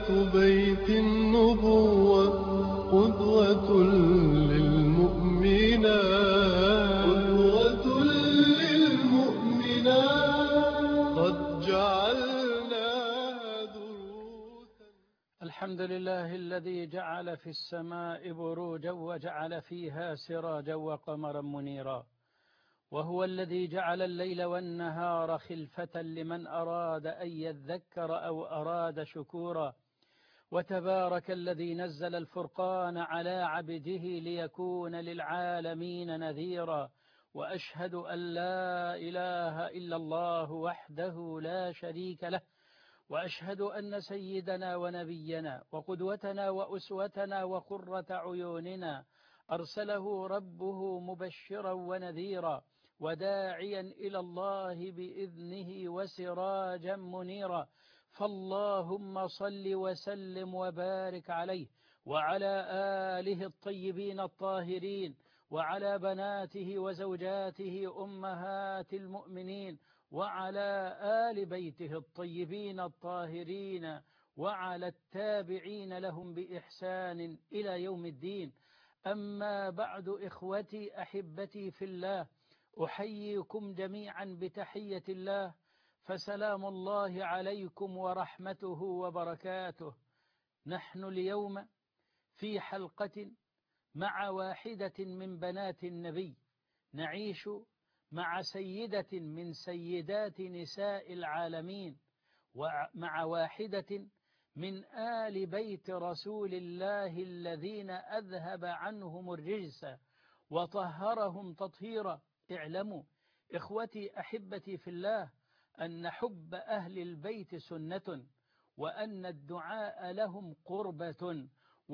أهل بيت النبوة قدوة للمؤمنات قد جعلنا دروسا. الحمد لله الذي جعل في السماء بروجا وجعل فيها سراجا وقمرا منيرا، وهو الذي جعل الليل والنهار خلفة لمن أراد أن يذكر أو أراد شكورا، وتبارك الذي نزل الفرقان على عبده ليكون للعالمين نذيرا، وأشهد أن لا إله إلا الله وحده لا شريك له، وأشهد أن سيدنا ونبينا وقدوتنا وأسوتنا وقرة عيوننا أرسله ربه مبشرا ونذيرا وداعيا إلى الله بإذنه وسراجا منيرا، فاللهم صل وسلم وبارك عليه وعلى آله الطيبين الطاهرين وعلى بناته وزوجاته أمهات المؤمنين وعلى آل بيته الطيبين الطاهرين وعلى التابعين لهم بإحسان إلى يوم الدين. أما بعد، إخوتي أحبتي في الله، أحييكم جميعا بتحية الله، فسلام الله عليكم ورحمته وبركاته. نحن اليوم في حلقة مع واحدة من بنات النبي، نعيش مع سيدة من سيدات نساء العالمين، ومع واحدة من آل بيت رسول الله الذين أذهب عنهم الرجس وطهرهم تطهيرا. اعلموا إخوتي أحبتي في الله أن حب أهل البيت سنة، وأن الدعاء لهم قربة،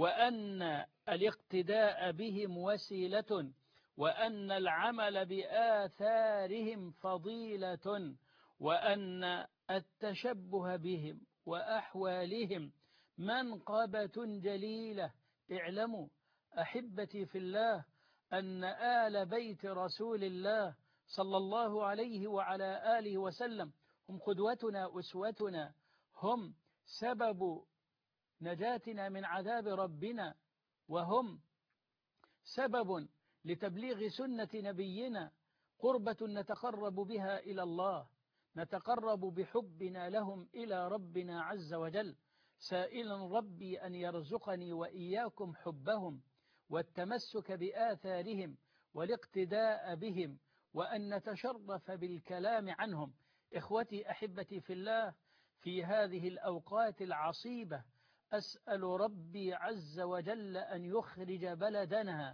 وأن الاقتداء بهم وسيلة، وأن العمل بآثارهم فضيلة، وأن التشبه بهم وأحوالهم منقبة جليلة. اعلموا أحبتي في الله أن آل بيت رسول الله صلى الله عليه وعلى آله وسلم هم قدوتنا أسوتنا، هم سبب نجاتنا من عذاب ربنا، وهم سبب لتبليغ سنة نبينا، قربة نتقرب بها إلى الله، نتقرب بحبنا لهم إلى ربنا عز وجل، سائلا ربي أن يرزقني وإياكم حبهم والتمسك بآثارهم والاقتداء بهم، وأن نتشرف بالكلام عنهم. إخوتي أحبتي في الله، في هذه الأوقات العصيبة أسأل ربي عز وجل أن يخرج بلدنا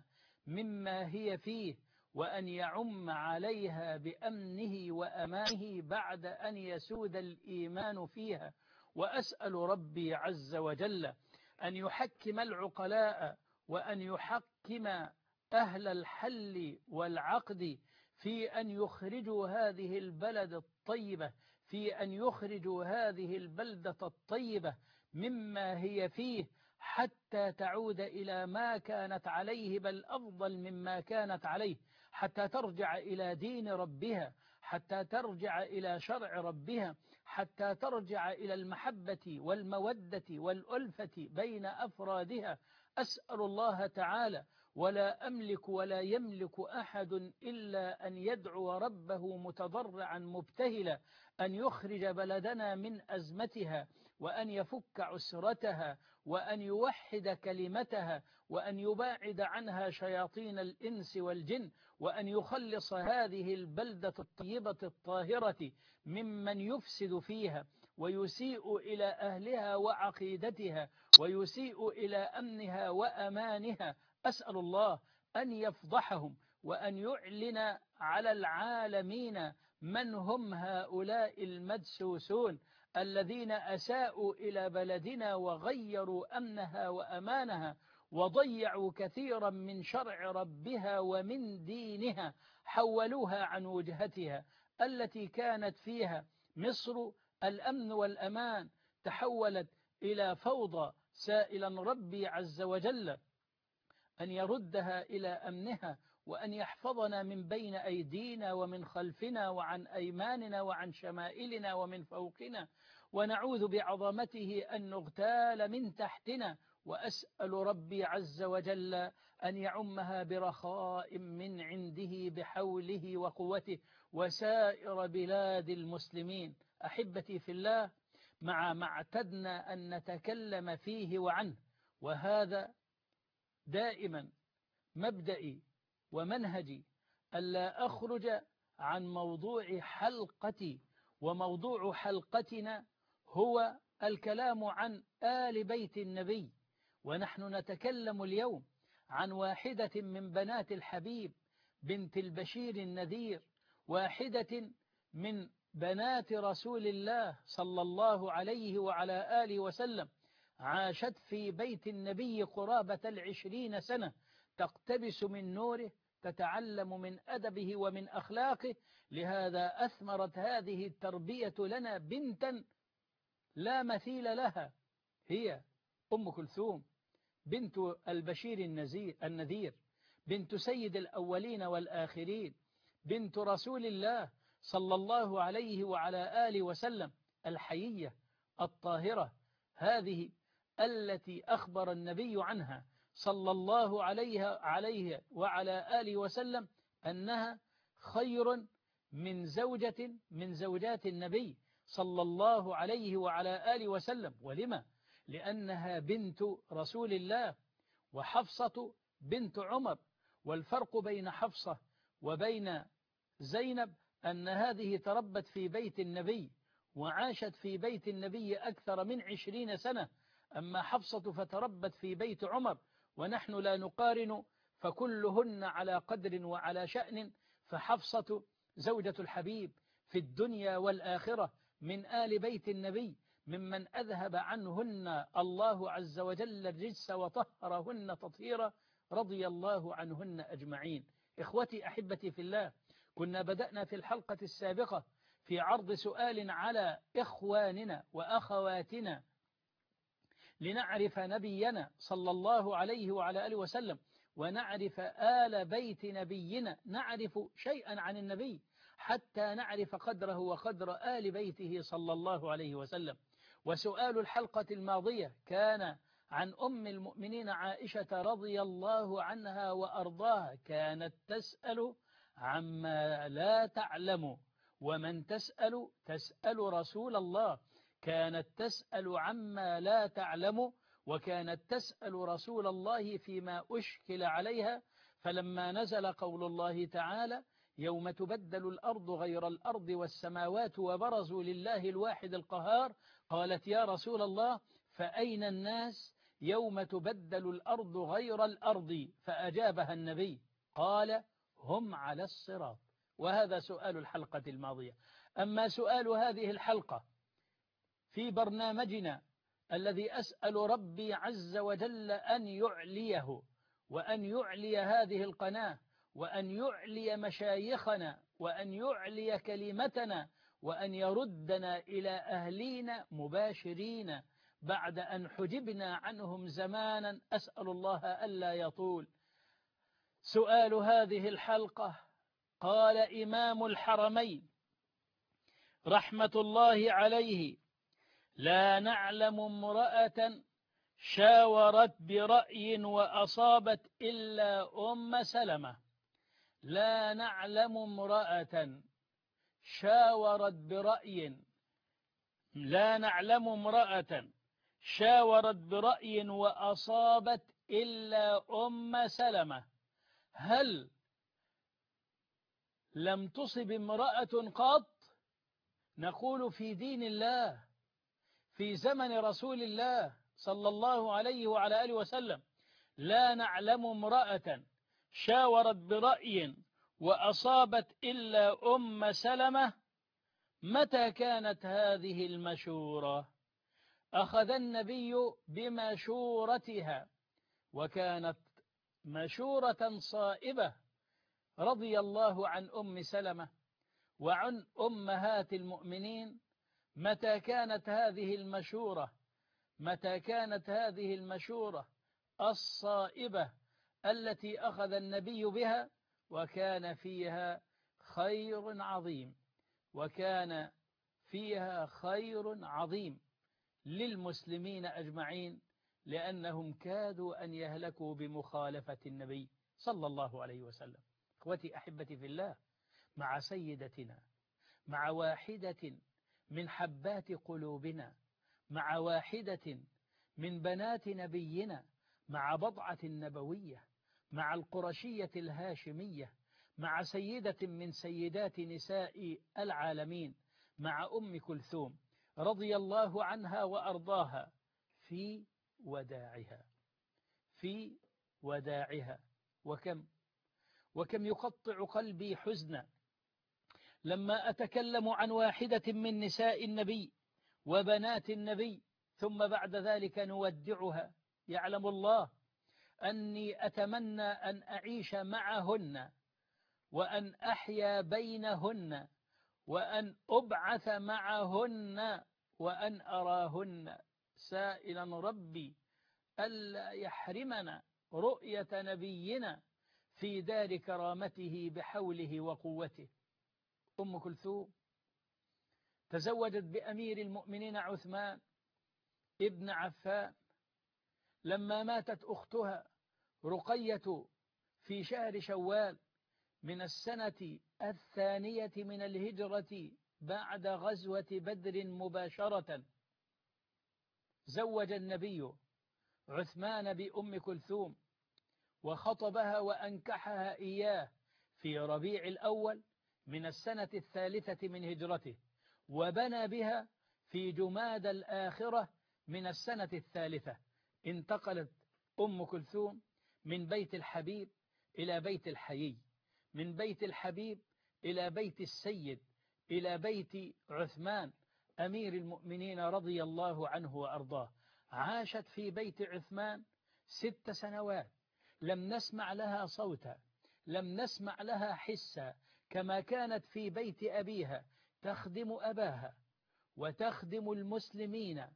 مما هي فيه، وأن يعم عليها بأمنه وأمانه بعد أن يسود الإيمان فيها، وأسأل ربي عز وجل أن يحكم العقلاء وأن يحكم أهل الحل والعقد في أن يخرجوا هذه البلد الطيبة، في أن يخرجوا هذه البلدة الطيبة مما هي فيه، حتى تعود إلى ما كانت عليه، بل أفضل مما كانت عليه، حتى ترجع إلى دين ربها، حتى ترجع إلى شرع ربها، حتى ترجع إلى المحبة والمودة والألفة بين أفرادها. أسأل الله تعالى، ولا أملك ولا يملك أحد إلا أن يدعو ربه متضرعا مبتهلا أن يخرج بلدنا من أزمتها، وأن يفك عسرتها، وأن يوحد كلمتها، وأن يباعد عنها شياطين الإنس والجن، وأن يخلص هذه البلدة الطيبة الطاهرة ممن يفسد فيها ويسيء إلى أهلها وعقيدتها ويسيء إلى أمنها وأمانها. أسأل الله أن يفضحهم وأن يعلن على العالمين من هم هؤلاء المدسوسون الذين أساءوا إلى بلدنا وغيروا أمنها وأمانها وضيعوا كثيرا من شرع ربها ومن دينها، حولوها عن وجهتها التي كانت فيها مصر الأمن والأمان، تحولت إلى فوضى. سائلا ربي عز وجل أن يردها إلى أمنها، وأن يحفظنا من بين أيدينا ومن خلفنا وعن أيماننا وعن شمائلنا ومن فوقنا، ونعوذ بعظمته أن نغتال من تحتنا، وأسأل ربي عز وجل أن يعمها برخاء من عنده بحوله وقوته وسائر بلاد المسلمين. أحبتي في الله، مع ما اعتدنا أن نتكلم فيه وعنه، وهذا دائما مبدئي ومنهجي ألا أخرج عن موضوع حلقتي، وموضوع حلقتنا هو الكلام عن آل بيت النبي. ونحن نتكلم اليوم عن واحدة من بنات الحبيب بنت البشير النذير، واحدة من بنات رسول الله صلى الله عليه وعلى آله وسلم، عاشت في بيت النبي قرابة 20 سنة، تقتبس من نوره، تتعلم من أدبه ومن أخلاقه. لهذا أثمرت هذه التربية لنا بنتا لا مثيل لها، هي أم كلثوم بنت البشير النذير، بنت سيد الأولين والآخرين، بنت رسول الله صلى الله عليه وعلى آله وسلم، الحيية الطاهرة، هذه التي أخبر النبي عنها صلى الله عليه وعلى آله وسلم أنها خير من زوجة من زوجات النبي صلى الله عليه وعلى آله وسلم. ولما؟ لأنها بنت رسول الله، وحفصة بنت عمر. والفرق بين حفصة وبين زينب أن هذه تربت في بيت النبي وعاشت في بيت النبي أكثر من 20 سنة، أما حفصة فتربت في بيت عمر، ونحن لا نقارن، فكلهن على قدر وعلى شأن. فحفصة زوجة الحبيب في الدنيا والآخرة من آل بيت النبي، ممن أذهب عنهن الله عز وجل الرجس وطهرهن تطهيرا، رضي الله عنهن أجمعين. إخوتي أحبتي في الله، كنا بدأنا في الحلقة السابقة في عرض سؤال على إخواننا وأخواتنا لنعرف نبينا صلى الله عليه وعلى آله وسلم، ونعرف آل بيت نبينا، نعرف شيئا عن النبي حتى نعرف قدره وقدر آل بيته صلى الله عليه وسلم. وسؤال الحلقة الماضية كان عن أم المؤمنين عائشة رضي الله عنها وأرضاها، كانت تسأل عما لا تعلم، ومن تسأل رسول الله، كانت تسأل عما لا تعلم، وكانت تسأل رسول الله فيما أشكل عليها. فلما نزل قول الله تعالى يوم تبدل الأرض غير الأرض والسماوات وبرزوا لله الواحد القهار، قالت يا رسول الله فأين الناس يوم تبدل الأرض غير الأرض؟ فأجابها النبي قال هم على الصراط. وهذا سؤال الحلقة الماضية. أما سؤال هذه الحلقة في برنامجنا الذي أسأل ربي عز وجل أن يعليه، وأن يعلي هذه القناة، وأن يعلي مشايخنا، وأن يعلي كلمتنا، وأن يردنا إلى أهلينا مباشرين بعد أن حجبنا عنهم زمانا، أسأل الله ألا يطول. سؤال هذه الحلقة: قال إمام الحرمين رحمة الله عليه: لا نعلم امرأة شاورت برأي وأصابت إلا أم سلمة. لا نعلم امرأة شاورت برأي، لا نعلم امرأة شاورت برأي وأصابت إلا أم سلمة. هل لم تصب امرأة قط؟ نقول في دين الله في زمن رسول الله صلى الله عليه وعلى آله وسلم لا نعلم امرأة شاورت برأي وأصابت إلا أم سلمة. متى كانت هذه المشورة؟ أخذ النبي بمشورتها، وكانت مشورة صائبة، رضي الله عن أم سلمة وعن أمهات المؤمنين. متى كانت هذه المشورة؟ متى كانت هذه المشورة الصائبة التي أخذ النبي بها؟ وكان فيها خير عظيم، وكان فيها خير عظيم للمسلمين أجمعين، لأنهم كادوا أن يهلكوا بمخالفة النبي صلى الله عليه وسلم. إخوتي أحبتي في الله، مع سيدتنا، مع واحدة من حبات قلوبنا، مع واحدة من بنات نبينا، مع بضعة نبوية، مع القرشية الهاشمية، مع سيدة من سيدات نساء العالمين، مع أم كلثوم رضي الله عنها وأرضاها، في وداعها، في وداعها. وكم يقطع قلبي حزنا لما أتكلم عن واحدة من نساء النبي وبنات النبي، ثم بعد ذلك نودعها. يعلم الله أني أتمنى أن أعيش معهن، وأن أحيا بينهن، وأن أبعث معهن، وأن أراهن، سائلا ربي ألا يحرمنا رؤية نبينا في دار كرامته بحوله وقوته. أم كلثوم تزوجت بأمير المؤمنين عثمان ابن عفان لما ماتت أختها رقية في شهر شوال من السنة 2 من الهجرة بعد غزوة بدر مباشرة. زوج النبي عثمان بأم كلثوم وخطبها وأنكحها إياه في ربيع الأول من السنة 3 من هجرته، وبنى بها في جماد الآخرة من السنة 3. انتقلت أم كلثوم من بيت الحبيب إلى بيت الحيي، من بيت الحبيب إلى بيت السيد، إلى بيت عثمان أمير المؤمنين رضي الله عنه وأرضاه. عاشت في بيت عثمان 6 سنوات، لم نسمع لها صوتا، لم نسمع لها حسا، كما كانت في بيت أبيها تخدم أباها وتخدم المسلمين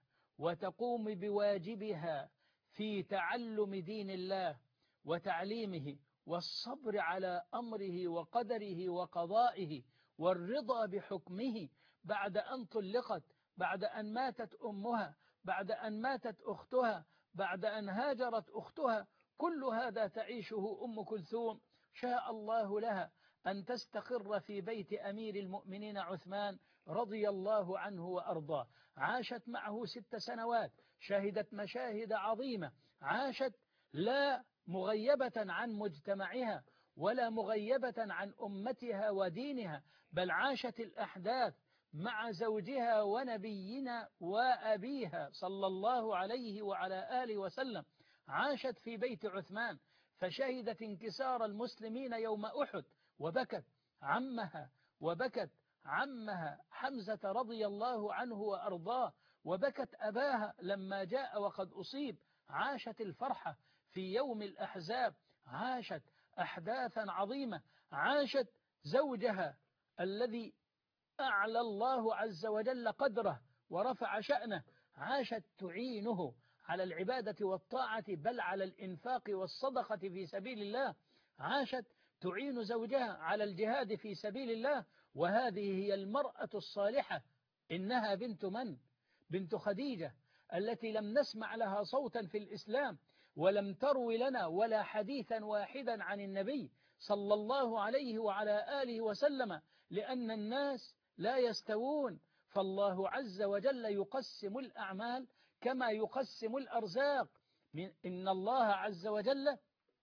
وتقوم بواجبها في تعلم دين الله وتعليمه والصبر على أمره وقدره وقضائه والرضا بحكمه، بعد أن طلقت، بعد أن ماتت أمها، بعد أن ماتت أختها، بعد أن هاجرت أختها. كل هذا تعيشه أم كلثوم. شاء الله لها أن تستقر في بيت أمير المؤمنين عثمان رضي الله عنه وأرضاه. عاشت معه 6 سنوات، شهدت مشاهد عظيمة، عاشت لا مغيبة عن مجتمعها ولا مغيبة عن أمتها ودينها، بل عاشت الأحداث مع زوجها ونبينا وأبيها صلى الله عليه وعلى آله وسلم. عاشت في بيت عثمان فشهدت انكسار المسلمين يوم أحد، وبكت عمها، وبكت عمها حمزة رضي الله عنه وأرضاه، وبكت أباها لما جاء وقد أصيب. عاشت الفرحة في يوم الأحزاب، عاشت أحداثا عظيمة، عاشت زوجها الذي أعلى الله عز وجل قدره ورفع شأنه، عاشت تعينه على العبادة والطاعة، بل على الإنفاق والصدقة في سبيل الله، عاشت تعين زوجها على الجهاد في سبيل الله. وهذه هي المرأة الصالحة. إنها بنت من؟ بنت خديجة التي لم نسمع لها صوتا في الإسلام، ولم تروي لنا ولا حديثا واحدا عن النبي صلى الله عليه وعلى آله وسلم، لأن الناس لا يستوون، فالله عز وجل يقسم الأعمال كما يقسم الأرزاق. إن الله عز وجل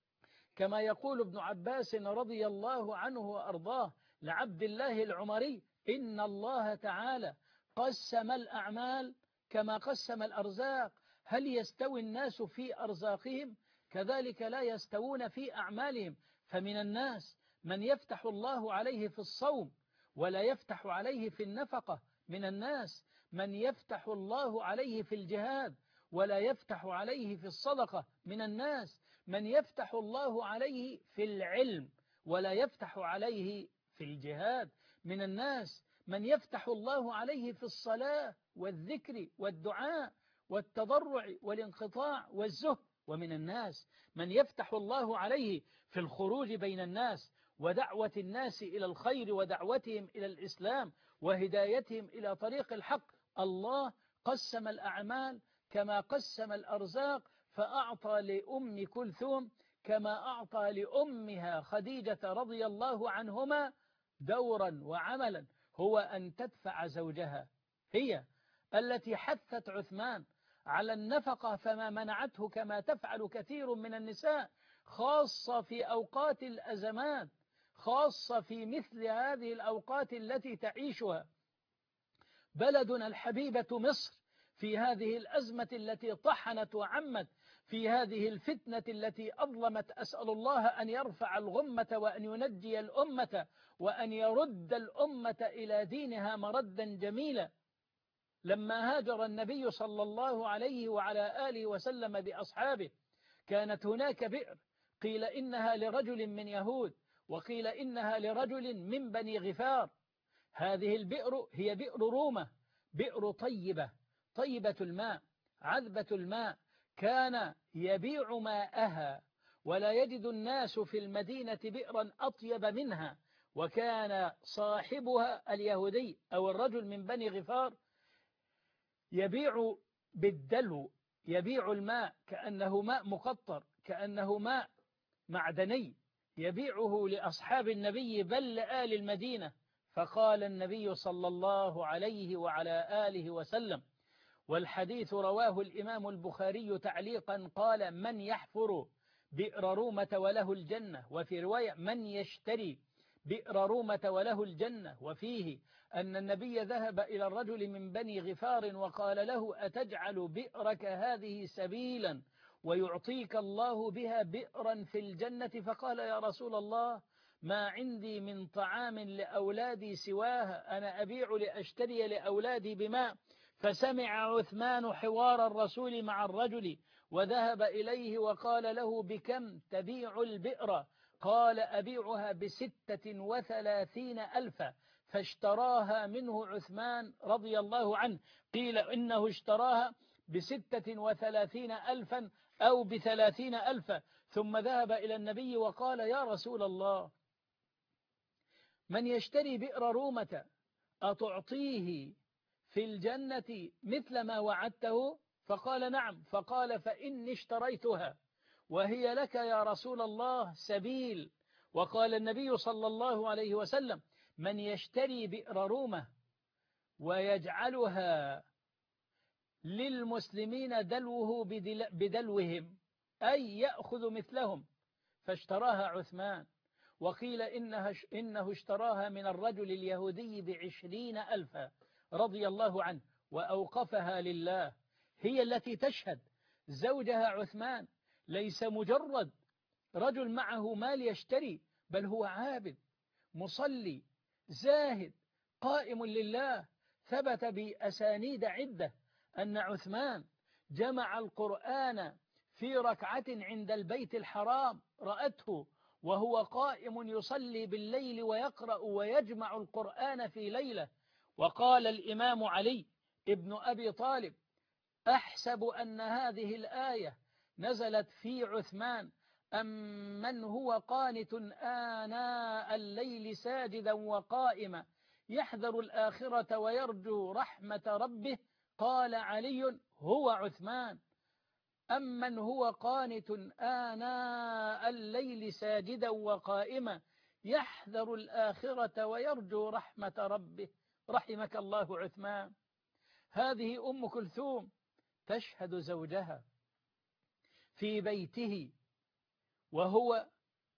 كما يقول ابن عباس رضي الله عنه وأرضاه لعبد الله العمري: إن الله تعالى قسم الأعمال كما قسم الأرزاق. هل يستوي الناس في أرزاقهم؟ كذلك لا يستوون في أعمالهم. فمن الناس من يفتح الله عليه في الصوم ولا يفتح عليه في النفقة، من الناس من يفتح الله عليه في الجهاد ولا يفتح عليه في الصدقة، من الناس من يفتح الله عليه في العلم ولا يفتح عليه في الجهاد، من الناس من يفتح الله عليه في الصلاة والذكر والدعاء والتضرع والانقطاع والزهد، ومن الناس من يفتح الله عليه في الخروج بين الناس ودعوة الناس إلى الخير ودعوتهم إلى الإسلام وهدايتهم إلى طريق الحق. الله قسم الأعمال كما قسم الأرزاق، فأعطى لأم كلثوم كما أعطى لأمها خديجة رضي الله عنهما دورا وعملا، هو أن تدفع زوجها. هي التي حثت عثمان على النفقة، فما منعته كما تفعل كثير من النساء، خاصة في أوقات الأزمات، خاصة في مثل هذه الأوقات التي تعيشها بلدنا الحبيبة مصر، في هذه الأزمة التي طحنت وعمت، في هذه الفتنة التي أظلمت. أسأل الله أن يرفع الغمة وأن ينجي الأمة وأن يرد الأمة إلى دينها مردا جميلا. لما هاجر النبي صلى الله عليه وعلى آله وسلم بأصحابه، كانت هناك بئر، قيل إنها لرجل من يهود، وقيل إنها لرجل من بني غفار. هذه البئر هي بئر رومة، بئر طيبة الماء، عذبة الماء، كان يبيع ماءها، ولا يجد الناس في المدينة بئرا أطيب منها. وكان صاحبها اليهودي أو الرجل من بني غفار يبيع بالدلو، يبيع الماء كأنه ماء مقطر، كأنه ماء معدني، يبيعه لأصحاب النبي بل لآل المدينة. فقال النبي صلى الله عليه وعلى آله وسلم، والحديث رواه الإمام البخاري تعليقا، قال: من يحفر بئر رومة وله الجنة. وفي رواية: من يشتري بئر رومة وله الجنة. وفيه أن النبي ذهب إلى الرجل من بني غفار وقال له: أتجعل بئرك هذه سبيلا ويعطيك الله بها بئرا في الجنة؟ فقال: يا رسول الله، ما عندي من طعام لأولادي سواها، أنا أبيع لأشتري لأولادي بماء. فسمع عثمان حوار الرسول مع الرجل وذهب إليه وقال له: بكم تبيع البئر؟ قال: أبيعها ب36,000. فاشتراها منه عثمان رضي الله عنه. قيل إنه اشتراها ب36,000 أو ب30,000. ثم ذهب إلى النبي وقال: يا رسول الله، من يشتري بئر رومة أتعطيه في الجنة مثل ما وعدته؟ فقال: نعم. فقال: فإني اشتريتها وهي لك يا رسول الله سبيل. وقال النبي صلى الله عليه وسلم: من يشتري بئر رومة ويجعلها للمسلمين دلوه بدلوهم، أي يأخذ مثلهم. فاشتراها عثمان. وقيل إنه اشتراها من الرجل اليهودي ب20,000 رضي الله عنه، وأوقفها لله. هي التي تشهد زوجها عثمان ليس مجرد رجل معه مال يشتري، بل هو عابد مصلي زاهد قائم لله. ثبت بأسانيد عدة أن عثمان جمع القرآن في ركعة عند البيت الحرام، رأته وهو قائم يصلي بالليل ويقرأ ويجمع القرآن في ليلة. وقال الإمام علي ابن أبي طالب: أحسب أن هذه الآية نزلت في عثمان، أمن هو قانت آناء الليل ساجدا وقائما يحذر الآخرة ويرجو رحمة ربه. قال علي: هو عثمان. أمن هو قانت آناء الليل ساجدا وقائما يحذر الآخرة ويرجو رحمة ربه. رحمك الله عثمان. هذه أم كلثوم تشهد زوجها في بيته وهو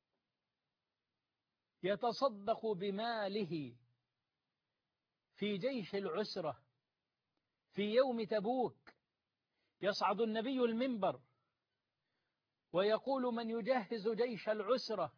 يتصدق بماله في جيش العسرة في يوم تبوك. يصعد النبي المنبر ويقول: من يجهز جيش العسرة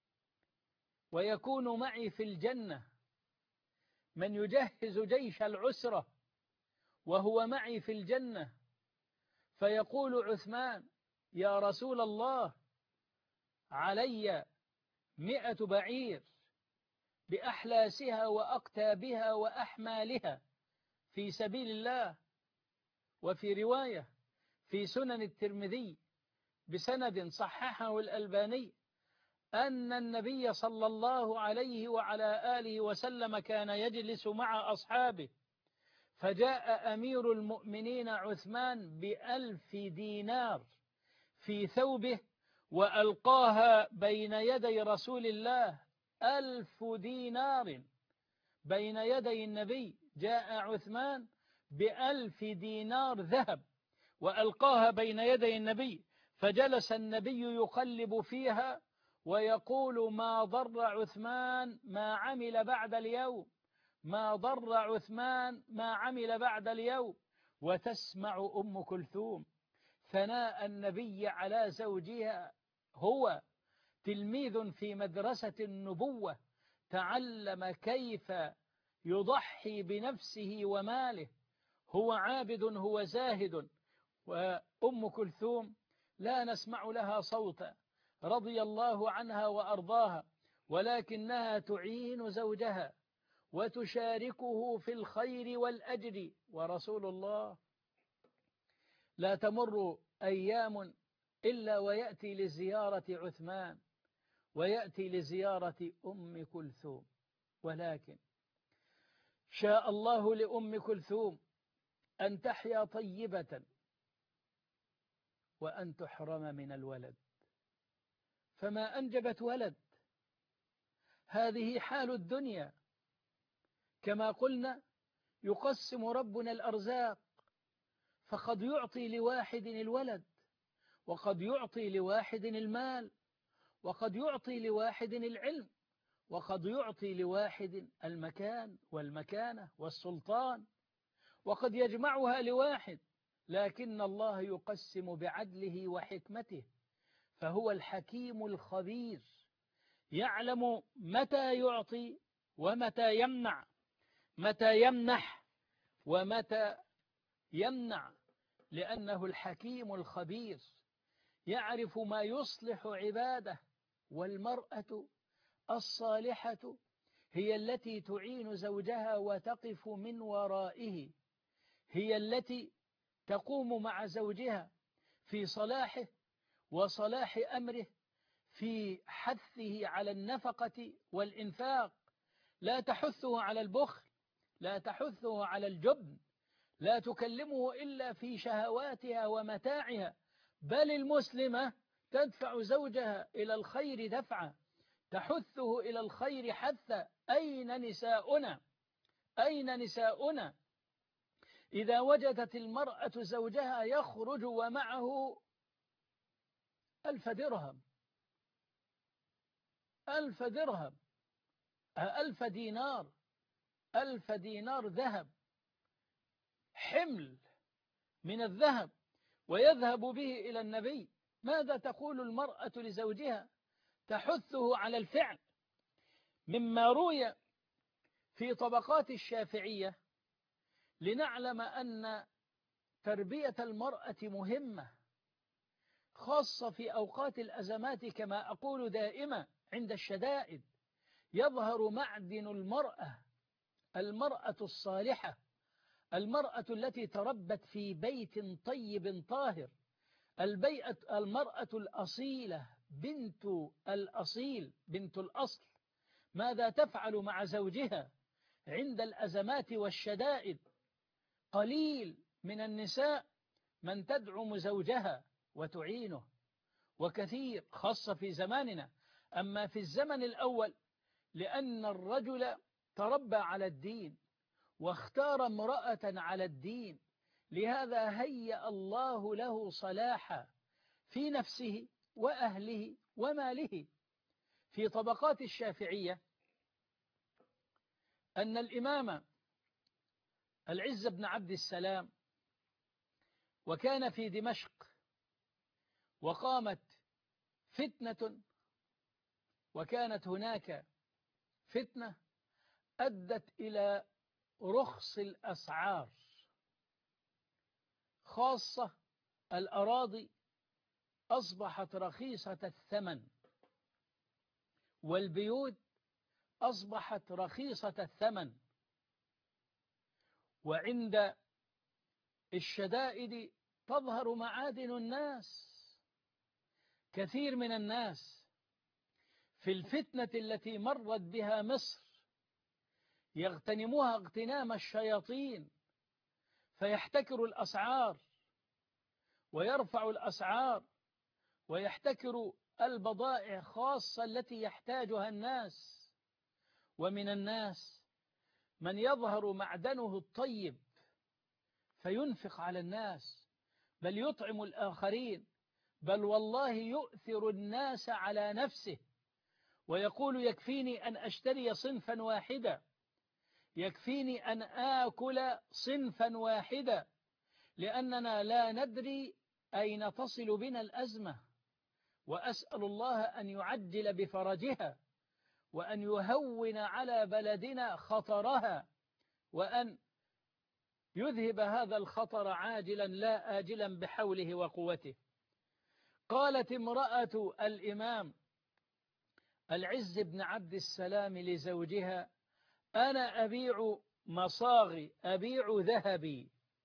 ويكون معي في الجنة؟ من يجهز جيش العسرة وهو معي في الجنة؟ فيقول عثمان: يا رسول الله، علي 100 بعير بأحلاسها وأقتابها وأحمالها في سبيل الله. وفي رواية في سنن الترمذي بسند صححه الألباني أن النبي صلى الله عليه وعلى آله وسلم كان يجلس مع أصحابه، فجاء أمير المؤمنين عثمان ب1,000 دينار في ثوبه وألقاها بين يدي رسول الله. 1,000 دينار بين يدي النبي، جاء عثمان ب1,000 دينار ذهب وألقاها بين يدي النبي، فجلس النبي يقلب فيها ويقول: ما ضر عثمان ما عمل بعد اليوم، ما ضر عثمان ما عمل بعد اليوم. وتسمع أم كلثوم ثناء النبي على زوجها، هو تلميذ في مدرسة النبوة، تعلم كيف يضحي بنفسه وماله، هو عابد، هو زاهد. وأم كلثوم لا نسمع لها صوتا رضي الله عنها وأرضاها، ولكنها تعين زوجها وتشاركه في الخير والأجر. ورسول الله لا تمر أيام إلا ويأتي لزيارة عثمان ويأتي لزيارة أم كلثوم، ولكن شاء الله لأم كلثوم أن تحيا طيبة وأن تحرم من الولد، فما أنجبت ولد. هذه حال الدنيا، كما قلنا يقسم ربنا الأرزاق، فقد يعطي لواحد الولد، وقد يعطي لواحد المال، وقد يعطي لواحد العلم، وقد يعطي لواحد المكان والمكانة والسلطان، وقد يجمعها لواحد، لكن الله يقسم بعدله وحكمته، فهو الحكيم الخبير، يعلم متى يعطي ومتى يمنع، متى يمنح ومتى يمنع، لأنه الحكيم الخبير يعرف ما يصلح عباده. والمرأة الصالحة هي التي تعين زوجها وتقف من ورائه، هي التي تقوم مع زوجها في صلاحه وصلاح أمره، في حثه على النفقة والإنفاق، لا تحثه على البخل، لا تحثه على الجبن، لا تكلمه إلا في شهواتها ومتاعها، بل المسلمة تدفع زوجها إلى الخير دفعا، تحثه إلى الخير حثا. أين نساؤنا؟ أين نساؤنا؟ إذا وجدت المرأة زوجها يخرج ومعه 1,000 درهم، 1,000 درهم، 1,000 دينار، 1,000 دينار ذهب، حمل من الذهب، ويذهب به إلى النبي، ماذا تقول المرأة لزوجها؟ تحثه على الفعل. مما روي في طبقات الشافعية لنعلم أن تربية المرأة مهمة، خاصة في أوقات الأزمات، كما أقول دائما عند الشدائد يظهر معدن المرأة، المرأة الصالحة، المرأة التي تربت في بيت طيب طاهر، المرأة الأصيلة، بنت الأصيل، بنت الأصل، ماذا تفعل مع زوجها عند الأزمات والشدائد؟ قليل من النساء من تدعم زوجها وتعينه، وكثير خاصة في زماننا. أما في الزمن الأول لأن الرجل تربى على الدين واختار امرأة على الدين، لهذا هيأ الله له صلاحا في نفسه وأهله وماله. في طبقات الشافعية أن الإمام العز بن عبد السلام وكان في دمشق، وقامت فتنة، وكانت هناك فتنة أدت إلى رخص الأسعار، خاصة الأراضي أصبحت رخيصة الثمن، والبيوت أصبحت رخيصة الثمن. وعند الشدائد تظهر معادن الناس، كثير من الناس في الفتنة التي مرت بها مصر يغتنموها اغتنام الشياطين، فيحتكر الأسعار ويرفع الأسعار ويحتكر البضائع خاصة التي يحتاجها الناس. ومن الناس من يظهر معدنه الطيب فينفق على الناس، بل يطعم الآخرين، بل والله يؤثر الناس على نفسه، ويقول يكفيني أن أشتري صنفا واحدا، يكفيني أن آكل صنفا واحدا، لأننا لا ندري أين تصل بنا الأزمة. وأسأل الله أن يعجل بفرجها، وأن يهون على بلدنا خطرها، وأن يذهب هذا الخطر عاجلا لا آجلا بحوله وقوته. قالت امرأة الإمام العز بن عبد السلام لزوجها: أنا أبيع مصاغي، أبيع ذهبي،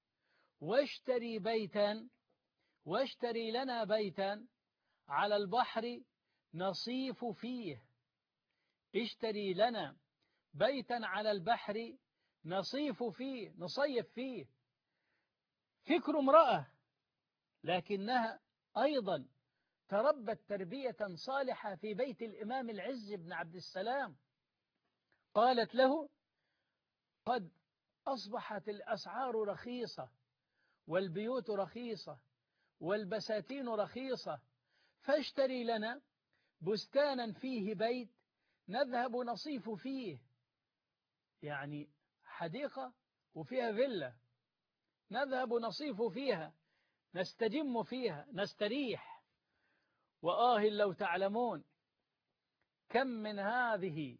واشتري لنا بيتا على البحر نصيف فيه، اشتري لنا بيتا على البحر نصيف فيه، نصيف فيه. فكر امرأة، لكنها أيضا تربت تربية صالحة في بيت الإمام العز بن عبد السلام. قالت له: قد أصبحت الأسعار رخيصة، والبيوت رخيصة، والبساتين رخيصة، فاشتري لنا بستانا فيه بيت نذهب نصيف فيه، يعني حديقة وفيها فيلا، نذهب نصيف فيها، نستجم فيها، نستريح. لو تعلمون كم من هذه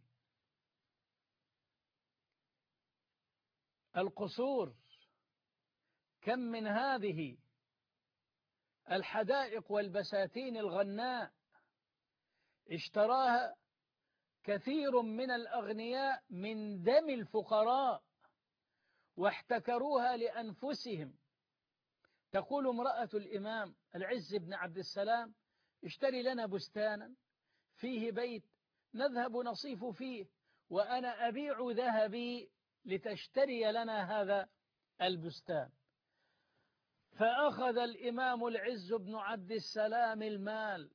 القصور، كم من هذه الحدائق والبساتين الغناء اشتراها كثير من الأغنياء من دم الفقراء واحتكروها لأنفسهم. تقول امرأة الإمام العز بن عبد السلام: اشتري لنا بستانا فيه بيت نذهب نصيف فيه، وأنا أبيع ذهبي لتشتري لنا هذا البستان. فأخذ الإمام العز بن عبد السلام المال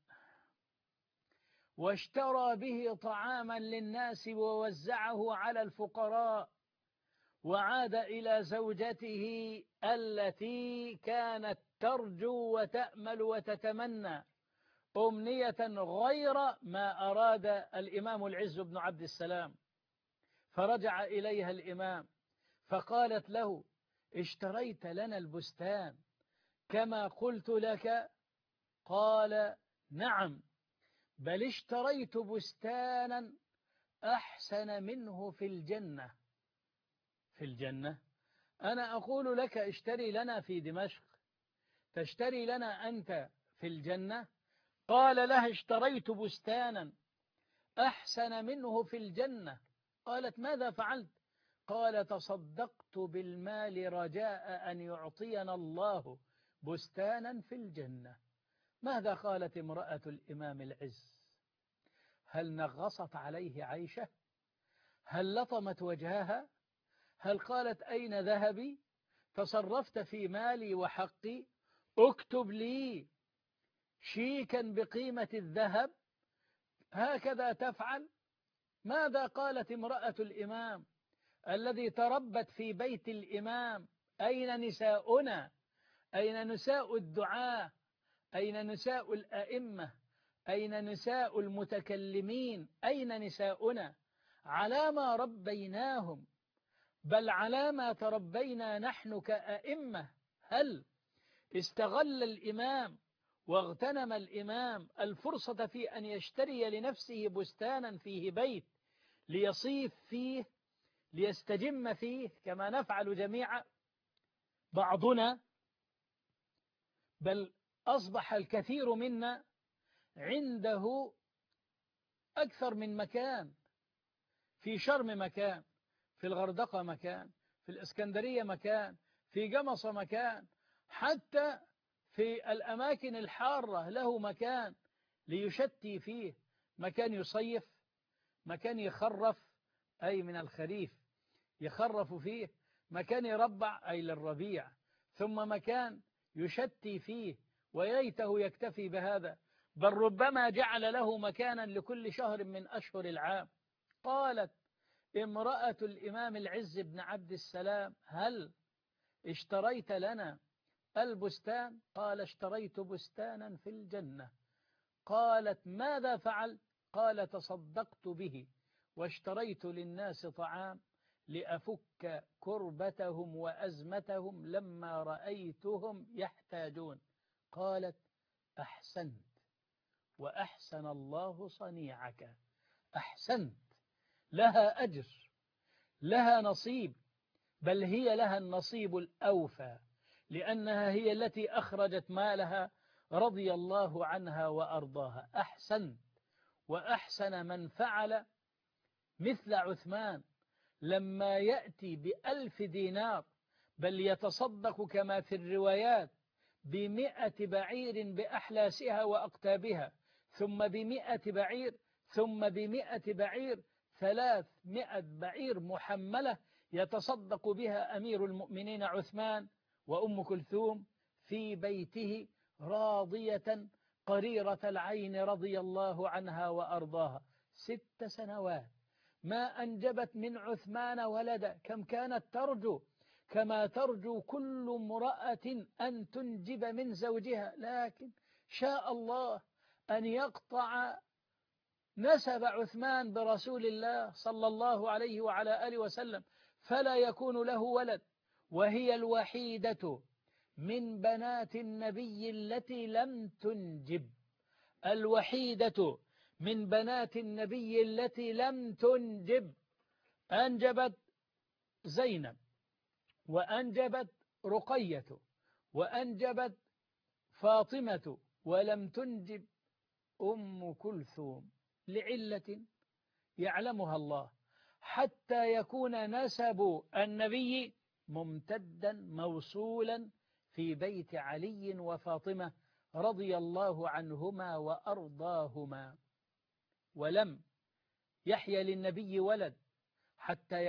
واشترى به طعاما للناس ووزعه على الفقراء، وعاد إلى زوجته التي كانت ترجو وتأمل وتتمنى أمنية غير ما أراد الإمام العز بن عبد السلام. فرجع إليها الإمام فقالت له: اشتريت لنا البستان كما قلت لك؟ قال: نعم، بل اشتريت بستانا أحسن منه في الجنة. في الجنة؟ أنا أقول لك اشتري لنا في دمشق، تشتري لنا أنت في الجنة؟ قال لها: اشتريت بستانا أحسن منه في الجنة. قالت: ماذا فعلت؟ قال: تصدقت بالمال رجاء أن يعطينا الله بستانا في الجنة. ماذا قالت امرأة الإمام العز؟ هل نغصت عليه عيشه؟ هل لطمت وجهها؟ هل قالت: أين ذهبي؟ تصرفت في مالي وحقي، اكتب لي شيكا بقيمة الذهب، هكذا تفعل؟ ماذا قالت امرأة الإمام الذي تربت في بيت الإمام؟ أين نساؤنا؟ أين نساء الدعاة؟ أين نساء الأئمة؟ أين نساء المتكلمين؟ أين نساؤنا؟ على ما ربيناهم، بل على ما تربينا نحن كأئمة. هل استغل الإمام واغتنم الإمام الفرصة في أن يشتري لنفسه بستانا فيه بيت ليصيف فيه، ليستجم فيه كما نفعل جميعا بعضنا؟ بل أصبح الكثير منا عنده أكثر من مكان، في شرم مكان، في الغردقة مكان، في الإسكندرية مكان، في جمصة مكان، حتى في الأماكن الحارة له مكان ليشتي فيه. مكان يصيف، مكان يخرف أي من الخريف يخرف فيه، مكان يربع أي للربيع، ثم مكان يشتي فيه، وييته يكتفي بهذا، بل ربما جعل له مكانا لكل شهر من أشهر العام. قالت امرأة الإمام العز بن عبد السلام: هل اشتريت لنا البستان؟ قال: اشتريت بستانا في الجنة. قالت: ماذا فعلت؟ قال: تصدقت به واشتريت للناس طعام لأفك كربتهم وأزمتهم لما رأيتهم يحتاجون. قالت: أحسنت وأحسن الله صنيعك. أحسنت، لها أجر، لها نصيب، بل هي لها النصيب الأوفى، لأنها هي التي أخرجت مالها رضي الله عنها وأرضاها. أحسنت وأحسن من فعل مثل عثمان لما يأتي ب1,000 دينار، بل يتصدق كما في الروايات ب100 بعير بأحلاسها وأقتابها، ثم ب100 بعير، ثم ب100 بعير، 300 بعير محملة يتصدق بها أمير المؤمنين عثمان وأم كلثوم في بيته راضية قريرة العين رضي الله عنها وأرضاها. 6 سنوات ما أنجبت من عثمان ولدا. كم كانت ترجو، كما ترجو كل امرأة أن تنجب من زوجها، لكن شاء الله أن يقطع نسب عثمان برسول الله صلى الله عليه وعلى آله وسلم، فلا يكون له ولد، وهي الوحيدة من بنات النبي التي لم تنجب، الوحيدة من بنات النبي التي لم تنجب. أنجبت زينب، وأنجبت رقية، وأنجبت فاطمة، ولم تنجب أم كلثوم، لعلة يعلمها الله، حتى يكون نسب النبي ممتدا موصولا في بيت علي وفاطمة رضي الله عنهما وأرضاهما. ولم يحيى للنبي ولد حتى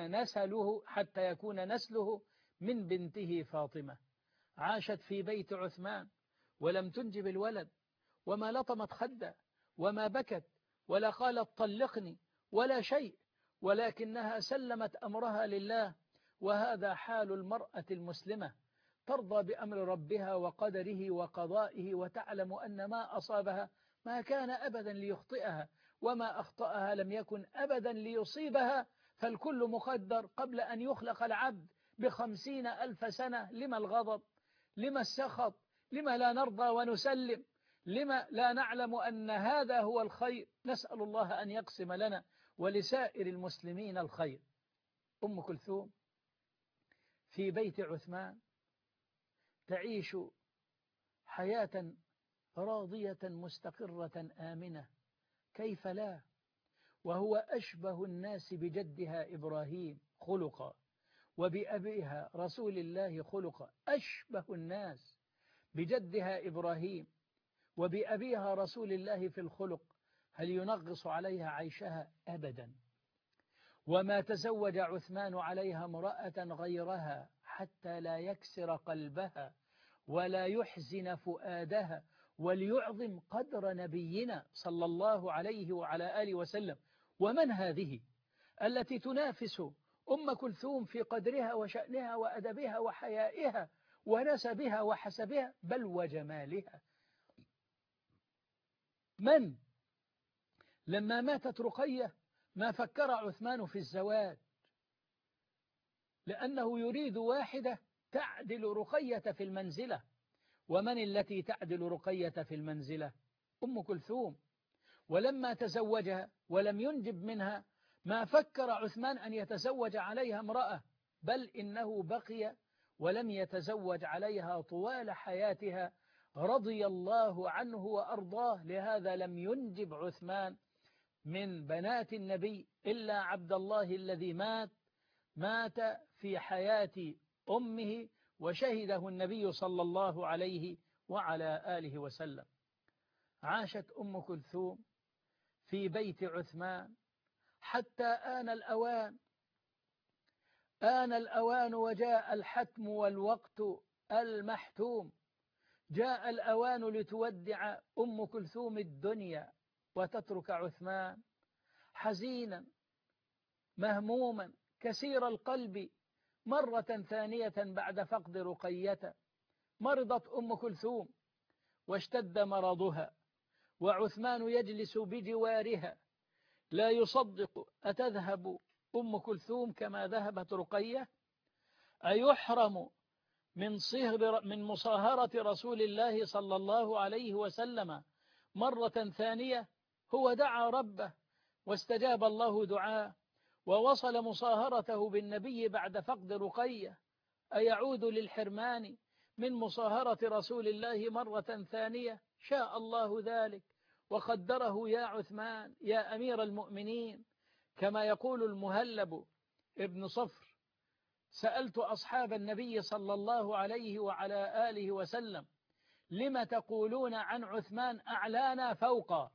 يكون نسله من بنته فاطمة. عاشت في بيت عثمان ولم تنجب الولد، وما لطمت خده، وما بكت، ولا قالت طلقني، ولا شيء، ولكنها سلمت أمرها لله. وهذا حال المرأة المسلمة، ترضى بأمر ربها وقدره وقضائه، وتعلم أن ما أصابها ما كان أبدا ليخطئها، وما أخطأها لم يكن أبدا ليصيبها، فالكل مقدر قبل أن يخلق العبد ب50,000 سنة. لما الغضب؟ لما السخط؟ لما لا نرضى ونسلم؟ لما لا نعلم أن هذا هو الخير؟ نسأل الله أن يقسم لنا ولسائر المسلمين الخير. أم كلثوم في بيت عثمان تعيش حياة راضية مستقرة آمنة، كيف لا؟ وهو أشبه الناس بجدها إبراهيم خلقا، وبأبيها رسول الله خلقا. أشبه الناس بجدها إبراهيم وبأبيها رسول الله في الخلق، هل ينغص عليها عيشها؟ أبدا. وما تزوج عثمان عليها امرأة غيرها حتى لا يكسر قلبها ولا يحزن فؤادها، وليعظم قدر نبينا صلى الله عليه وعلى آله وسلم. ومن هذه التي تنافس أم كلثوم في قدرها وشأنها وأدبها وحيائها ونسبها وحسبها بل وجمالها؟ من لما ماتت رقية ما فكر عثمان في الزواج، لأنه يريد واحدة تعدل رقية في المنزلة. ومن التي تعدل رقية في المنزلة؟ أم كلثوم. ولما تزوجها ولم ينجب منها ما فكر عثمان أن يتزوج عليها امرأة، بل إنه بقي ولم يتزوج عليها طوال حياتها رضي الله عنه وأرضاه. لهذا لم ينجب عثمان من بنات النبي إلا عبد الله الذي مات في حياة أمه، وشهده النبي صلى الله عليه وعلى آله وسلم. عاشت أم كلثوم في بيت عثمان حتى آن الأوان وجاء الحتم والوقت المحتوم. جاء الأوان لتودع أم كلثوم الدنيا وتترك عثمان حزينا مهموما كسير القلب مرة ثانية بعد فقد رقية. مرضت أم كلثوم واشتد مرضها وعثمان يجلس بجوارها لا يصدق أتذهب أم كلثوم كما ذهبت رقية؟ أيحرم من مصاهرة رسول الله صلى الله عليه وسلم مرة ثانية؟ هو دعا ربه واستجاب الله دعاه ووصل مصاهرته بالنبي بعد فقد رقية. أيعود للحرمان من مصاهرة رسول الله مرة ثانية؟ شاء الله ذلك وقدره يا عثمان يا أمير المؤمنين. كما يقول المهلب ابن صفر: سألت أصحاب النبي صلى الله عليه وعلى آله وسلم لم تقولون عن عثمان أعلانا فوقا؟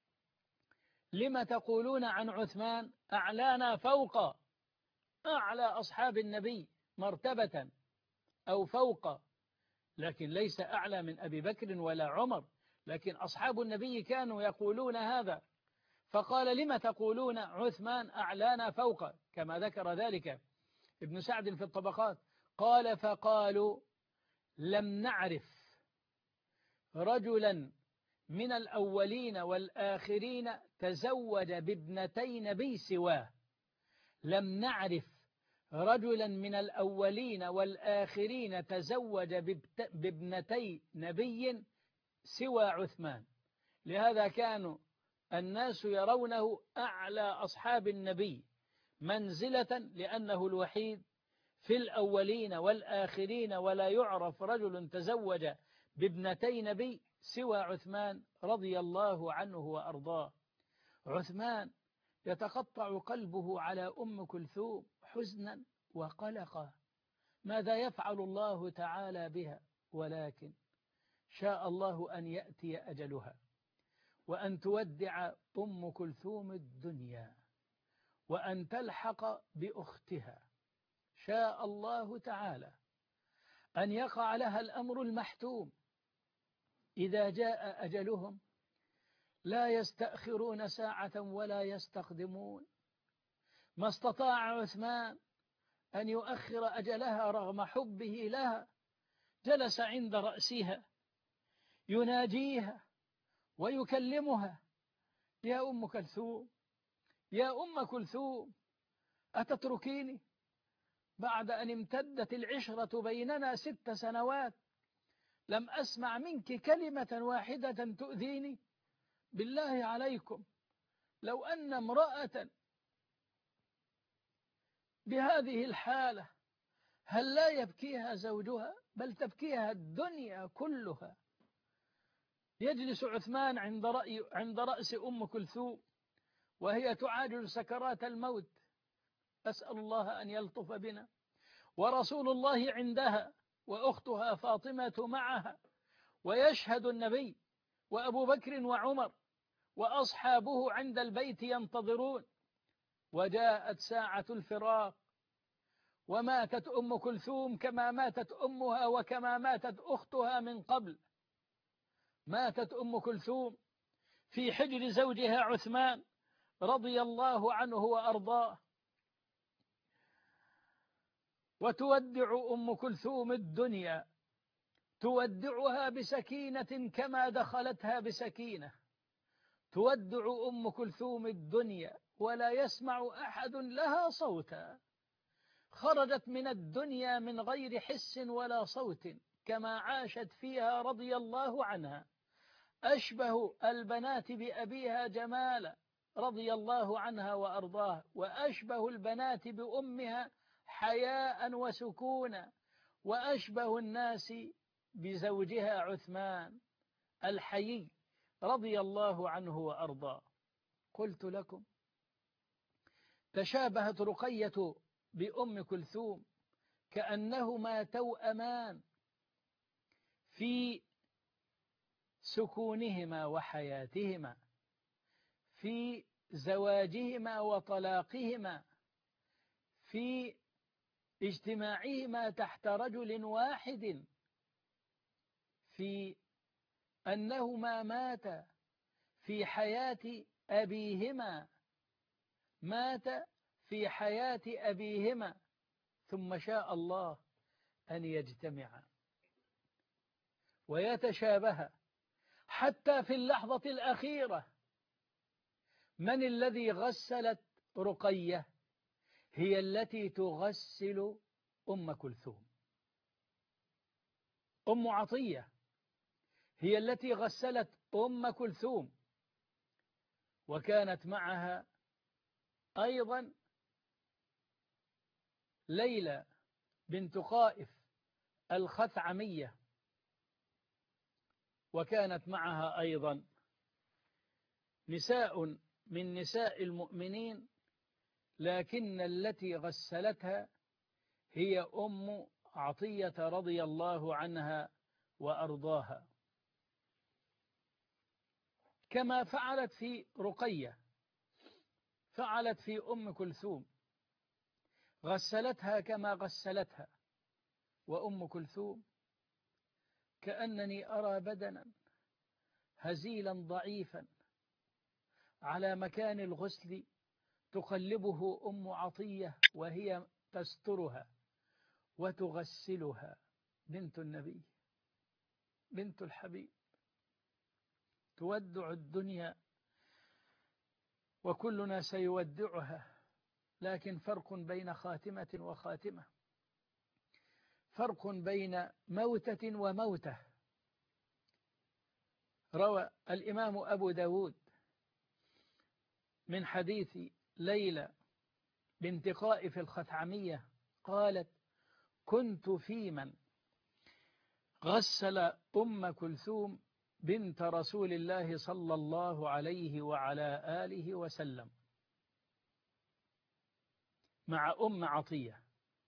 لم تقولون عن عثمان أعلانا فوقا؟ أعلى أصحاب النبي مرتبة أو فوق، لكن ليس أعلى من أبي بكر ولا عمر، لكن أصحاب النبي كانوا يقولون هذا. فقال لم تقولون عثمان أعلانا فوق؟ كما ذكر ذلك ابن سعد في الطبقات. قال فقالوا لم نعرف رجلا من الأولين والآخرين تزوج بابنتي نبي سواه. لم نعرف رجلا من الأولين والآخرين تزوج بابنتي نبي سوى عثمان. لهذا كانوا الناس يرونه أعلى أصحاب النبي منزلة، لأنه الوحيد في الأولين والآخرين، ولا يعرف رجل تزوج بابنتي نبي سوى عثمان رضي الله عنه وأرضاه. عثمان يتقطع قلبه على أم كلثوم حزنا وقلقا، ماذا يفعل الله تعالى بها؟ ولكن شاء الله أن يأتي أجلها وأن تودع أم كلثوم الدنيا وأن تلحق بأختها. شاء الله تعالى أن يقع لها الأمر المحتوم. إذا جاء أجلهم لا يستأخرون ساعة ولا يستقدمون. ما استطاع عثمان أن يؤخر أجلها رغم حبه لها، جلس عند رأسها يناجيها ويكلمها: يا أم كلثوم، يا أم كلثوم، أتتركيني بعد أن امتدت العشرة بيننا 6 سنوات لم أسمع منك كلمة واحدة تؤذيني؟ بالله عليكم، لو أن امرأة بهذه الحالة هل لا يبكيها زوجها؟ بل تبكيها الدنيا كلها. يجلس عثمان عند رأس أم كلثوم وهي تعالج سكرات الموت، أسأل الله أن يلطف بنا، ورسول الله عندها وأختها فاطمة معها، ويشهد النبي وأبو بكر وعمر وأصحابه عند البيت ينتظرون. وجاءت ساعة الفراق وماتت أم كلثوم كما ماتت أمها وكما ماتت أختها من قبل. ماتت أم كلثوم في حجر زوجها عثمان رضي الله عنه وأرضاه. وتودع أم كلثوم الدنيا، تودعها بسكينة كما دخلتها بسكينة. تودع أم كلثوم الدنيا ولا يسمع أحد لها صوتا. خرجت من الدنيا من غير حس ولا صوت كما عاشت فيها رضي الله عنها. أشبه البنات بأبيها جمالا رضي الله عنها وأرضاه، وأشبه البنات بأمها حياء وسكونا، وأشبه الناس بزوجها عثمان الحيي رضي الله عنه وأرضاه. قلت لكم تشابهت رقية بأم كلثوم كأنهما توأمان في سكونهما وحياتهما، في زواجهما وطلاقهما، في اجتماعهما تحت رجل واحد، في أنهما ماتا في حياة أبيهما، مات في حياة أبيهما، ثم شاء الله أن يجتمعا ويتشابها حتى في اللحظة الأخيرة. من الذي غسلت رقية؟ هي التي تغسل أم كلثوم. أم عطية هي التي غسلت أم كلثوم، وكانت معها أيضا ليلى بنت قائف الخثعمية، وكانت معها أيضا نساء من نساء المؤمنين، لكن التي غسلتها هي أم عطية رضي الله عنها وأرضاها، كما فعلت في رقية، فعلت في أم كلثوم، غسلتها كما غسلتها. وأم كلثوم كأنني أرى بدنا هزيلا ضعيفا على مكان الغسل تقلبه أم عطية وهي تسترها وتغسلها، بنت النبي، بنت الحبيب، تودع الدنيا وكلنا سيودعها، لكن فرق بين خاتمة وخاتمة، فرق بين موتة وموتة. روى الإمام أبو داود من حديث ليلى بنت قائف الخثعمية قالت: كنت في من غسل أم كلثوم بنت رسول الله صلى الله عليه وعلى آله وسلم مع أم عطية،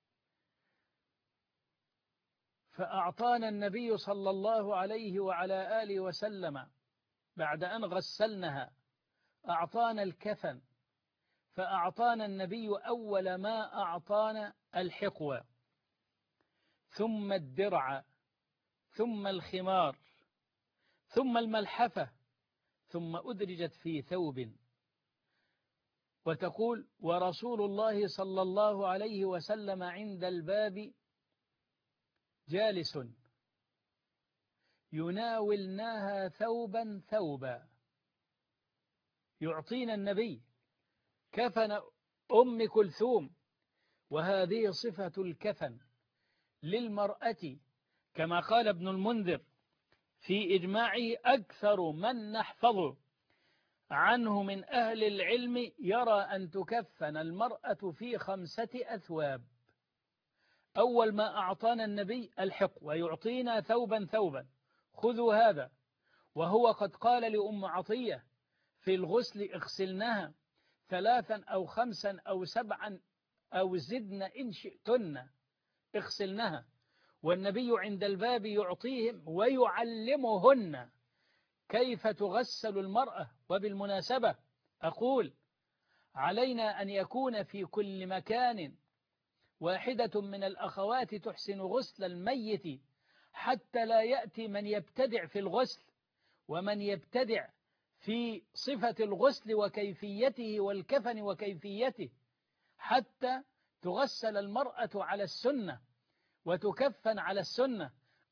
فأعطانا النبي صلى الله عليه وعلى آله وسلم بعد أن غسلنها أعطانا الكفن، فأعطانا النبي أول ما أعطانا الحقوة، ثم الدرع، ثم الخمار، ثم الملحفة، ثم أدرجت في ثوب. وتقول: ورسول الله صلى الله عليه وسلم عند الباب جالس يناولناها ثوبا ثوبا. يعطينا النبي كفن أم كلثوم، وهذه صفة الكفن للمرأة، كما قال ابن المنذر في إجماعه: أكثر من نحفظ عنه من أهل العلم يرى أن تكفن المرأة في 5 أثواب. أول ما أعطانا النبي الحق، ويعطينا ثوبا ثوبا، خذوا هذا. وهو قد قال لأم عطية في الغسل: اغسلنها 3 أو 5 أو 7 أو زدن إن شئتن، اغسلنها. والنبي عند الباب يعطيهم ويعلمهن كيف تغسل المرأة. وبالمناسبة أقول: علينا أن يكون في كل مكان واحدة من الأخوات تحسن غسل الميت، حتى لا يأتي من يبتدع في الغسل ومن يبتدع في صفة الغسل وكيفيته والكفن وكيفيته، حتى تغسل المرأة على السنة وتكفن على السنة.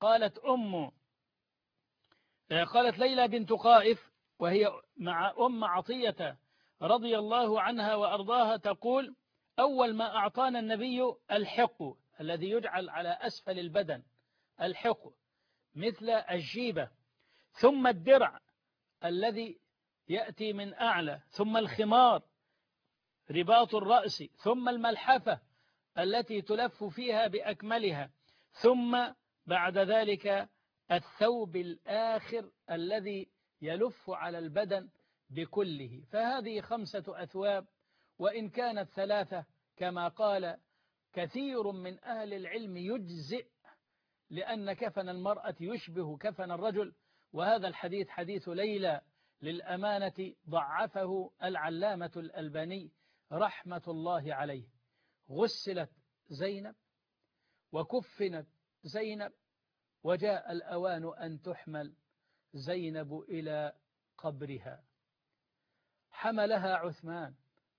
قالت ليلى بنت قائف وهي مع أم عطية رضي الله عنها وأرضاها، تقول: أول ما أعطانا النبي الحق الذي يجعل على أسفل البدن، الحق مثل الجيبة، ثم الدرع الذي يأتي من أعلى، ثم الخمار رباط الرأس، ثم الملحفة التي تلف فيها بأكملها، ثم بعد ذلك الثوب الآخر الذي يلف على البدن بكله. فهذه 5 أثواب، وإن كانت 3 كما قال كثير من أهل العلم يجزئ، لأن كفن المرأة يشبه كفن الرجل. وهذا الحديث حديث ليلى للأمانة ضعفه العلامة الألباني رحمة الله عليه. غسلت زينب وكفنت زينب، وجاء الأوان أن تحمل زينب إلى قبرها. حملها عثمان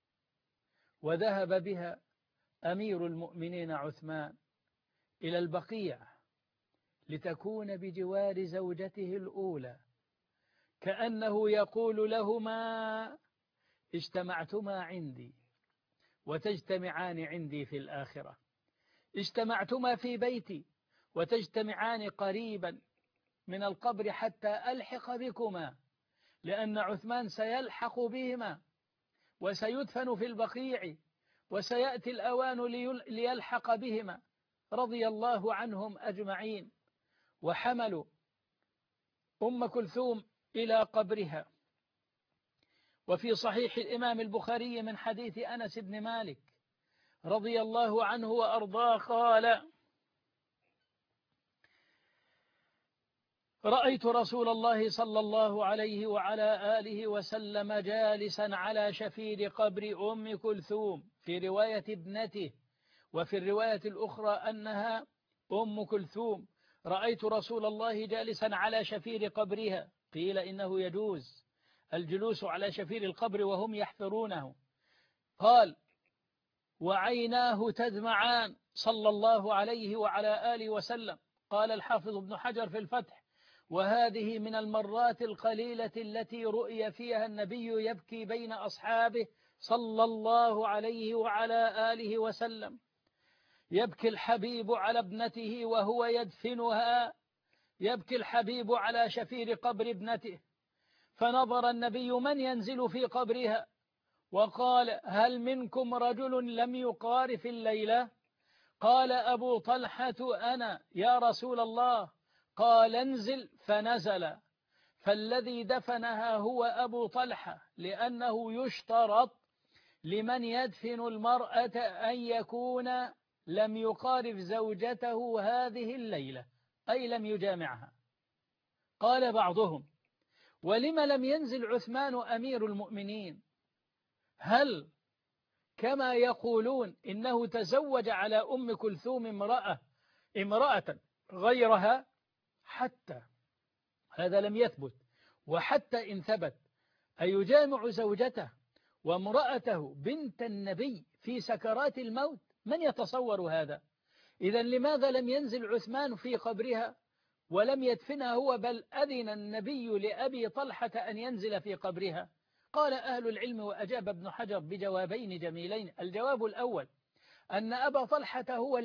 وذهب بها أمير المؤمنين عثمان إلى البقيع لتكون بجوار زوجته الأولى، كأنه يقول لهما: اجتمعتما عندي وتجتمعان عندي في الآخرة، اجتمعتما في بيتي وتجتمعان قريبا من القبر حتى ألحق بكما، لأن عثمان سيلحق بهما وسيدفن في البقيع وسيأتي الأوان ليلحق بهما رضي الله عنهم أجمعين. وحملوا أم كلثوم إلى قبرها. وفي صحيح الإمام البخاري من حديث أنس بن مالك رضي الله عنه وأرضاه قال: رأيت رسول الله صلى الله عليه وعلى آله وسلم جالسا على شفير قبر أم كلثوم، في رواية ابنته، وفي الرواية الأخرى أنها أم كلثوم. رأيت رسول الله جالسا على شفير قبرها، قيل إنه يجوز الجلوس على شفير القبر وهم يحفرونه. قال: وعيناه تدمعان صلى الله عليه وعلى آله وسلم. قال الحافظ ابن حجر في الفتح: وهذه من المرات القليلة التي رؤي فيها النبي يبكي بين أصحابه صلى الله عليه وعلى آله وسلم. يبكي الحبيب على ابنته وهو يدفنها، يبكي الحبيب على شفير قبر ابنته. فنظر النبي من ينزل في قبرها وقال: هل منكم رجل لم يقارف الليلة؟ قال أبو طلحة: أنا يا رسول الله. قال: انزل. فنزل. فالذي دفنها هو أبو طلحة، لأنه يشترط لمن يدفن المرأة أن يكون لم يقارف زوجته هذه الليلة، أي لم يجامعها. قال بعضهم: ولم لم ينزل عثمان أمير المؤمنين؟ هل كما يقولون إنه تزوج على أم كلثوم امرأة غيرها؟ حتى هذا لم يثبت، وحتى إن ثبت أيجامع زوجته وامرأته بنت النبي في سكرات الموت؟ من يتصور هذا؟ إذن لماذا لم ينزل عثمان في قبرها ولم يدفنها هو، بل أذن النبي لأبي طلحة أن ينزل في قبرها؟ قال أهل العلم، وأجاب ابن حجر بجوابين جميلين. الجواب الأول أن أبا طلحة هو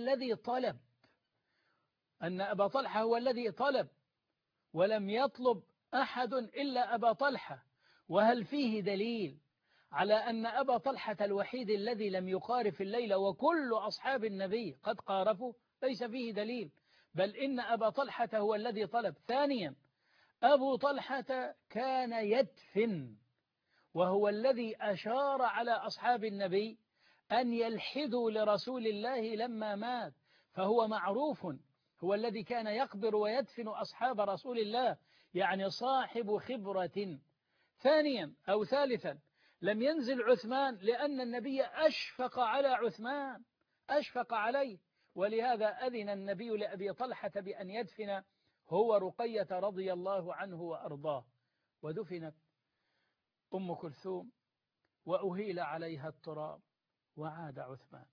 الذي طلب، ولم يطلب أحد إلا أبا طلحة. وهل فيه دليل على أن أبا طلحة الوحيد الذي لم يقارف الليلة وكل أصحاب النبي قد قارفوا؟ ليس فيه دليل، بل إن أبا طلحة هو الذي طلب. ثانيا، أبو طلحة كان يدفن، وهو الذي أشار على أصحاب النبي أن يلحدوا لرسول الله لما مات، فهو معروف، هو الذي كان يقبر ويدفن أصحاب رسول الله، يعني صاحب خبرة. ثانيا أو ثالثا، لم ينزل عثمان لأن النبي أشفق على عثمان، أشفق عليه، ولهذا أذن النبي لأبي طلحة بأن يدفن هو رقية رضي الله عنه وأرضاه. ودفنت أم كلثوم وأهيل عليها التراب، وعاد عثمان.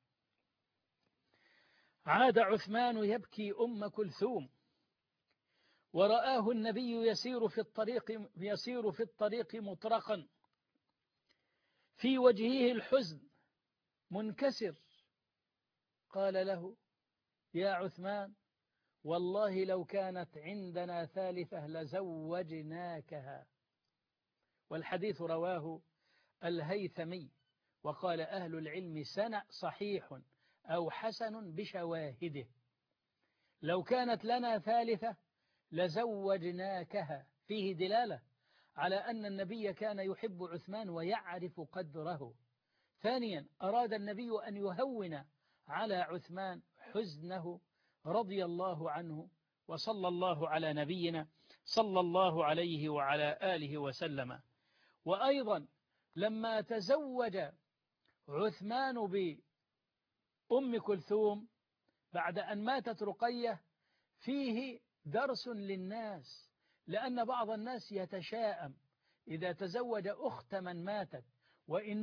عاد عثمان يبكي أم كلثوم، ورآه النبي يسير في الطريق مطرقا، في وجهه الحزن منكسر. قال له: يا عثمان، والله لو كانت عندنا ثالثة لزوجناكها. والحديث رواه الهيثمي، وقال أهل العلم سنة صحيح أو حسن بشواهده. لو كانت لنا ثالثة لزوجناكها، فيه دلالة على أن النبي كان يحب عثمان ويعرف قدره. ثانيا، أراد النبي أن يهون على عثمان حزنه رضي الله عنه، وصلى الله على نبينا صلى الله عليه وعلى آله وسلم. وأيضا لما تزوج عثمان بأم كلثوم بعد أن ماتت رقية فيه درس للناس، لأن بعض الناس يتشاءم إذا تزوج أخت من ماتت، وإن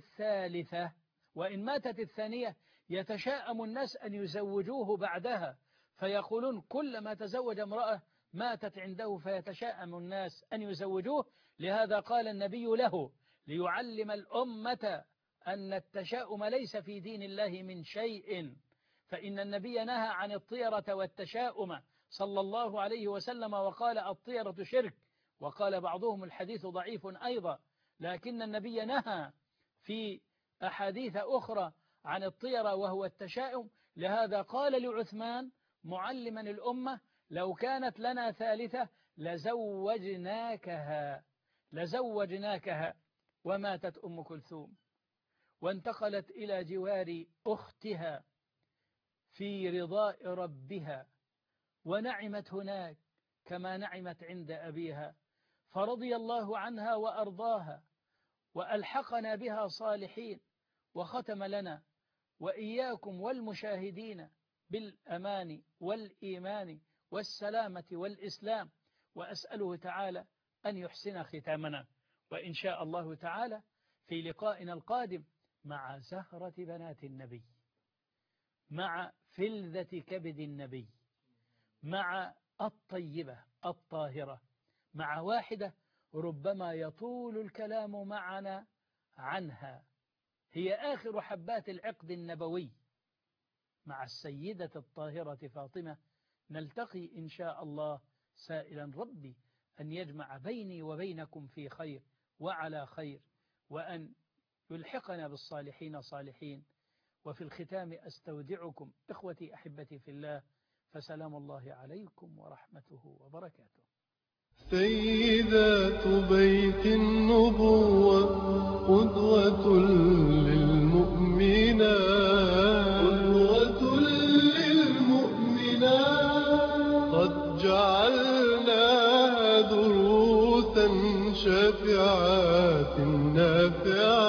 ماتت الثانية يتشاءم الناس أن يزوجوه بعدها، فيقولون كلما تزوج امرأة ماتت عنده فيتشاءم الناس أن يزوجوه. لهذا قال النبي له ليعلم الأمة أن التشاؤم ليس في دين الله من شيء، فإن النبي نهى عن الطيرة والتشاؤم صلى الله عليه وسلم، وقال الطيرة شرك، وقال بعضهم الحديث ضعيف أيضا، لكن النبي نهى في أحاديث أخرى عن الطيرة وهو التشاؤم. لهذا قال لعثمان معلما الأمة لو كانت لنا ثالثة لزوجناكها. وماتت أم كلثوم وانتقلت إلى جوار أختها في رضاء ربها، ونعمت هناك كما نعمت عند أبيها، فرضي الله عنها وأرضاها وألحقنا بها صالحين، وختم لنا وإياكم والمشاهدين بالأمان والإيمان والسلامة والإسلام، وأسأله تعالى أن يحسن ختامنا. وإن شاء الله تعالى في لقائنا القادم مع زهرة بنات النبي، مع فلذة كبد النبي، مع الطيبة الطاهرة، مع واحدة ربما يطول الكلام معنا عنها، هي آخر حبات العقد النبوي، مع السيدة الطاهرة فاطمة. نلتقي إن شاء الله سائلا ربي أن يجمع بيني وبينكم في خير وعلى خير، وأن يلحقنا بالصالحين صالحين. وفي الختام أستودعكم إخوتي أحبتي في الله، فسلام الله عليكم ورحمته وبركاته. سيدات بيت النبوة قدوة للمؤمنات، قد جعلناها دروسا شافعات نافعات.